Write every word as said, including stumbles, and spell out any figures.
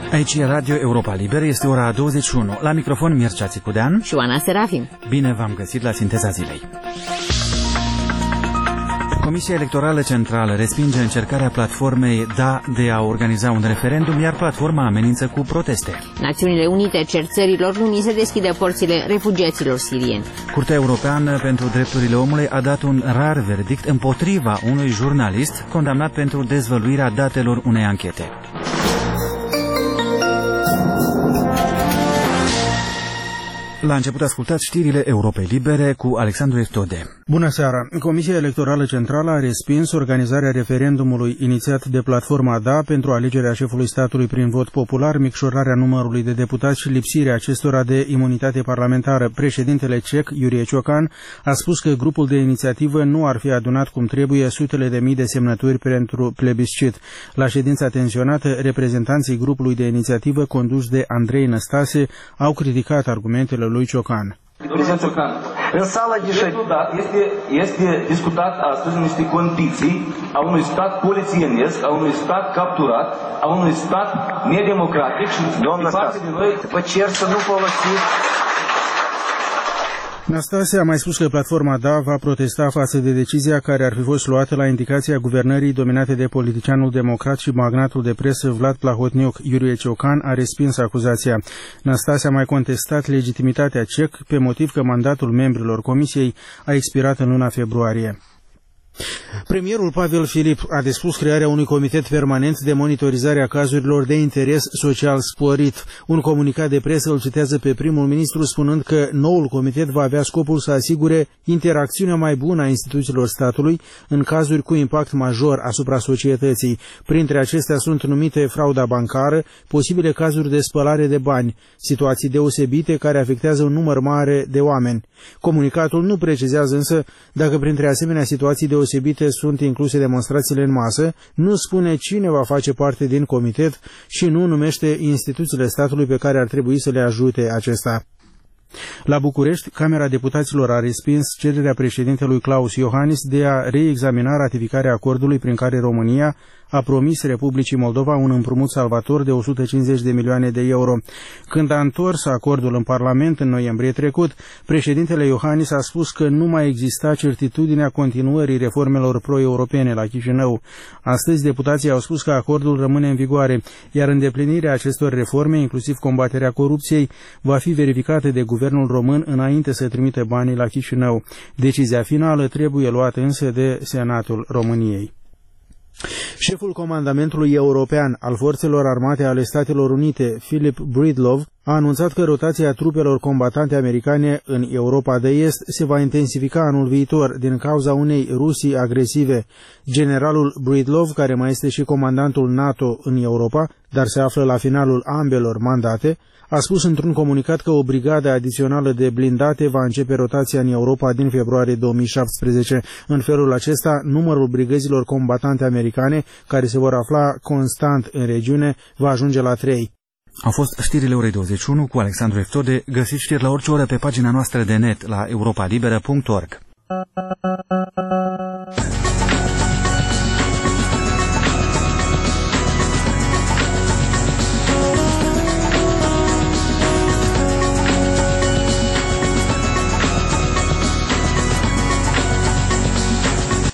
Aici e Radio Europa Liberă, este ora douăzeci și unu. La microfon Mircea Țicudean și Oana Serafim. Bine v-am găsit la Sinteza Zilei. Comisia Electorală Centrală respinge încercarea platformei Da de a organiza un referendum, iar platforma amenință cu proteste. Națiunile Unite cer țărilor lumii să deschidă porțile refugiaților sirieni. Curtea Europeană pentru Drepturile Omului a dat un rar verdict împotriva unui jurnalist condamnat pentru dezvăluirea datelor unei anchete. La început ascultați știrile Europei Libere cu Alexandru Eftode. Bună seara! Comisia Electorală Centrală a respins organizarea referendumului inițiat de platforma Da pentru alegerea șefului statului prin vot popular, micșorarea numărului de deputați și lipsirea acestora de imunitate parlamentară. Președintele ceh, Iurie Ciocan, a spus că grupul de inițiativă nu ar fi adunat cum trebuie sutele de mii de semnături pentru plebiscit. La ședința tensionată, reprezentanții grupului de inițiativă conduși de Andrei Năstase au criticat argumentele lui Ciocan. Domnule Ciocan, în sala de ședință este, este discutat astăzi niște condiții a unui stat polițienesc, a unui stat capturat, a unui stat nedemocratic și Domnul parte de noi... Vă cer să nu folosiți... Năstase a mai spus că platforma Da va protesta față de decizia care ar fi fost luată la indicația guvernării dominate de politicianul democrat și magnatul de presă Vlad Plahotniuc. Iurie Ciocan a respins acuzația. Năstase a mai contestat legitimitatea ceh pe motiv că mandatul membrilor comisiei a expirat în luna februarie. Premierul Pavel Filip a dispus crearea unui comitet permanent de monitorizare a cazurilor de interes social sporit. Un comunicat de presă îl citează pe primul ministru spunând că noul comitet va avea scopul să asigure interacțiunea mai bună a instituțiilor statului în cazuri cu impact major asupra societății. Printre acestea sunt numite frauda bancară, posibile cazuri de spălare de bani, situații deosebite care afectează un număr mare de oameni. Comunicatul nu precizează însă dacă printre asemenea situații deosebite sunt incluse demonstrațiile în masă, nu spune cine va face parte din comitet și nu numește instituțiile statului pe care ar trebui să le ajute acesta. La București, Camera Deputaților a respins cererea președintelui Klaus Iohannis de a reexamina ratificarea acordului prin care România a promis Republicii Moldova un împrumut salvator de o sută cincizeci de milioane de euro. Când a întors acordul în Parlament în noiembrie trecut, președintele Iohannis a spus că nu mai exista certitudinea continuării reformelor pro-europene la Chișinău. Astăzi, deputații au spus că acordul rămâne în vigoare, iar îndeplinirea acestor reforme, inclusiv combaterea corupției, va fi verificată de guvernul român înainte să trimite banii la Chișinău. Decizia finală trebuie luată însă de Senatul României. Șeful Comandamentului European al Forțelor Armate ale Statelor Unite, Philip Breedlove, a anunțat că rotația trupelor combatante americane în Europa de Est se va intensifica anul viitor din cauza unei Rusii agresive. Generalul Breedlove, care mai este și comandantul NATO în Europa, dar se află la finalul ambelor mandate, a spus într-un comunicat că o brigadă adițională de blindate va începe rotația în Europa din februarie două mii șaptesprezece. În felul acesta, numărul brigăzilor combatante americane, care se vor afla constant în regiune, va ajunge la trei. Au fost știrile orei douăzeci și unu cu Alexandru Eftode. Găsiți știri la orice oră pe pagina noastră de net la europa liberă punct org.